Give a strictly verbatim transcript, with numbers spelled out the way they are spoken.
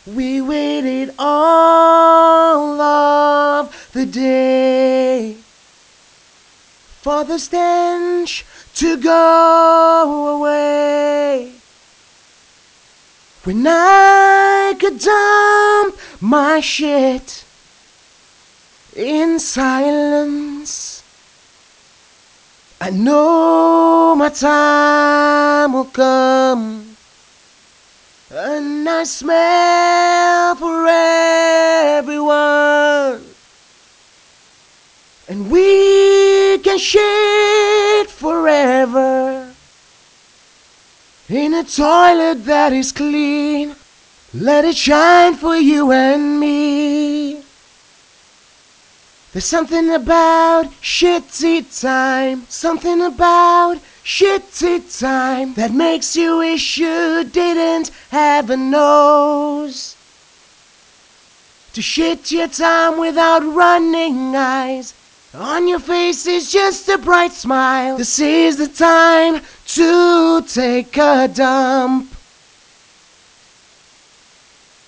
We waited all of the day for the stench to go away. When I could dump my shit in silence, I know my time will come. A nice smell for everyone, and we can shit forever in a toilet that is clean. Let it shine for you and me. There's something about shitty time, something about shitty time that makes you wish you didn't have a nose. To shit your time without running eyes, on your face is just a bright smile. This is the time to take a dump.